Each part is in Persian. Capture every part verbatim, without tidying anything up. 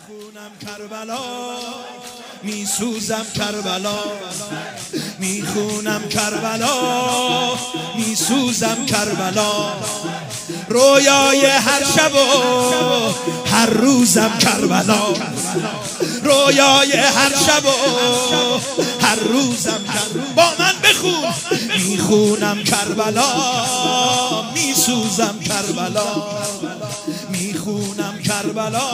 میخونم کربلا، میسوزم کربلا، میخونم کربلا، میسوزم کربلا، رویای هر شب و هر روزم کربلا، رویای هر شب و هر روزم کربلا. با من بخون. میخونم کربلا، میسوزم کربلا، میخونم کربلا،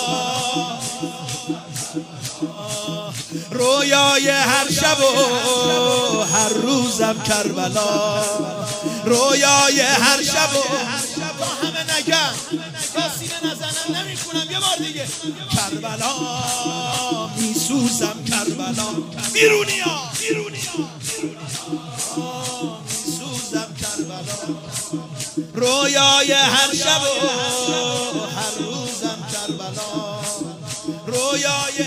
رویای هر شب و هر روزم کربلا، رویای هر شب و با همه نگم با سینه نزنم نمیخونم یه بار دیگه. کربلا میسوزم کربلا، بیرونی ها بیرونی ها میسوزم کربلا، رویای هر شب و هر روزم کربلا، رویای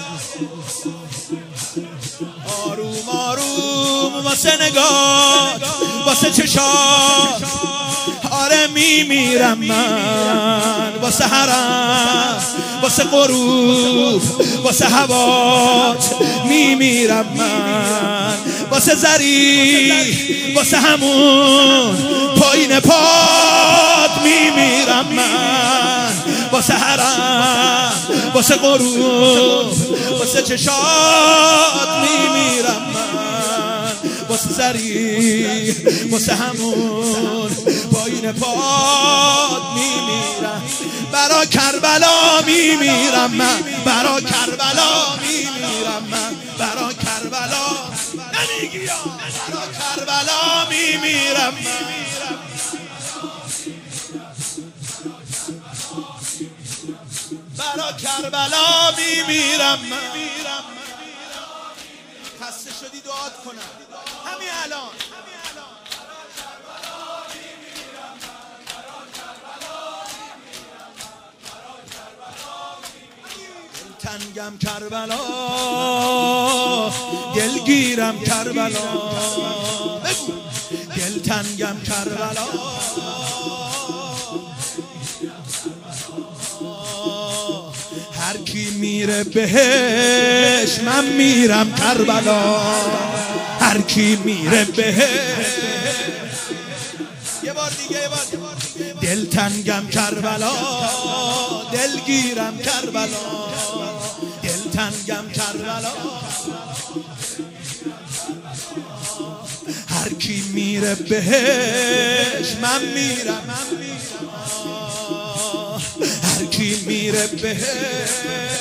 آروم آروم واسه نگاه واسه چشات، آره میمیرم من واسه حرم واسه غروب واسه هوات، میمیرم من واسه زری واسه همون پایین پات، میمیرم من واسه حرم واسه غروب واسه چشات، میمیرم من واسه زری واسه همون پایین پات، میمیرم برا کربلا، میمیرم من برا کربلا، میمیرم من برا کربلا، نمیگی برا کربلا، میمیرم من برا کربلا، میمیرم من. خسته شدی دعات کنم همین الان. تنگم کربلا، دلگیرم کربلا، دل تنگم کربلا، هر کی میره بهش من میرم کربلا، هر کی میره بهش. یه بار دیگه یه بار دیگه. دل تنگم کربلا، دلگیرم کربلا، دل تنگم کربلا، هر کی میره بهش من میرم، هر کی میره بهش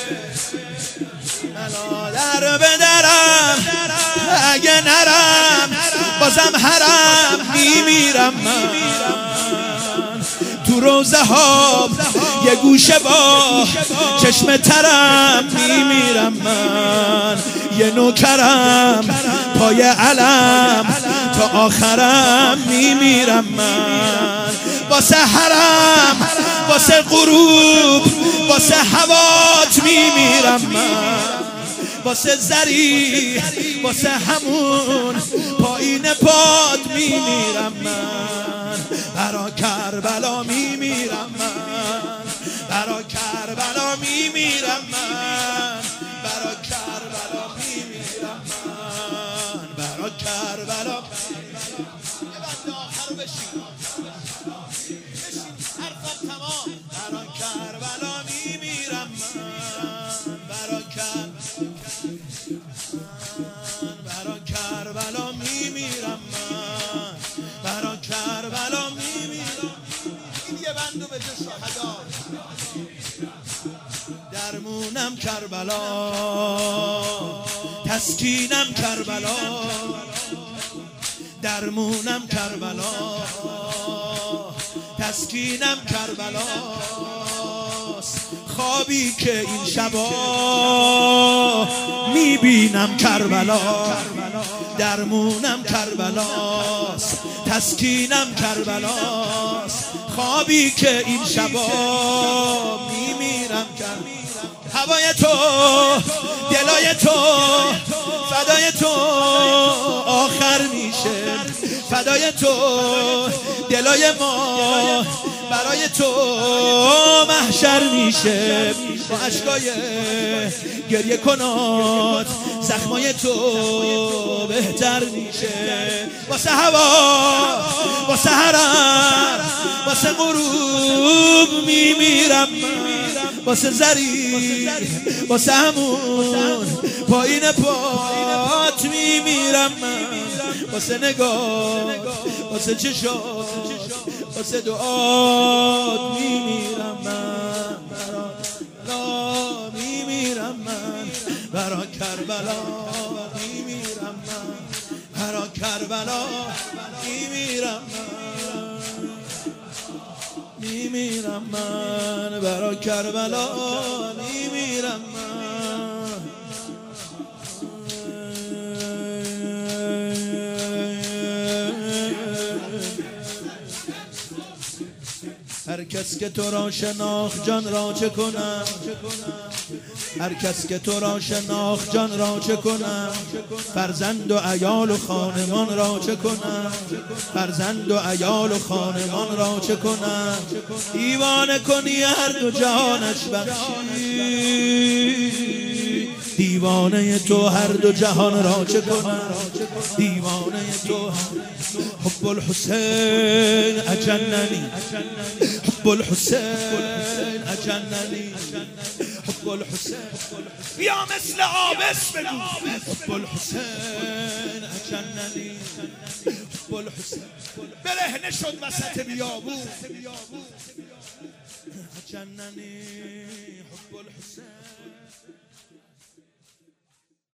در بدرم، اگه نرم بازم حرم، میمیرم من تو روزه ها یه گوشه با چشم ترم، میمیرم من یه نوکرم پای علم تا آخرم، میمیرم من واسه حرم واسه غروب واسه هوات، میمیرم من واسه زری واسه همون پایین پات، میمیرم من برا کربلا، میمیرم من برا کربلا، میمیرم من برا کربلا، میمیرم من برا کربلا. یه بنده آخر رو بشین بشین حرفم تمام. برا کربلا میمیرم من برا کربلا، برا کربلا میمیرم من برا کربلا، میمیرم. این یه بندو به جز شهدا. درمونم کربلا، تسکینم کربلا، درمونم کربلا، تسکینم کربلا، خوابی که این شبا میبینم کربلا، درمونم کربلاست، تسکینم کربلاست، خوابی که این شبا میمیرم کربلا. هوای تو دلای تو فدای تو آخر میشه، فدای تو دلای ما برای تو محشر میشه با عشقای گریه کنات زخمای تو بهتر میشه واسه هوا واسه حرم واسه غروب میمیرم واسه زری واسه همون پایین پات میمیرم واسه نگاه واسه چشات واسه دعات میمیرم من برا میمیرم من برا کربلا میمیرم من برا کربلا میمیرم من میمیرم من برا کربلا میمیرم من هر کس که تو را شناخت جان را چه کنم هر کس که تو را شناخت جان را چه کنم فرزند و عیال و خانمان را چه کنم فرزند و عیال و خانمان را چه کنم دیوانه کنی هر دو جهانش بخشی دیوانه تو هر دو جهان را چه کنم دیوانه تو حب الحسین اجننی حب الحسین اجننی حب الحسین بیا مثل آبس بگو حب الحسین اجننی حب الحسین برهنه شد وسط بیابون اجننی حب الحسین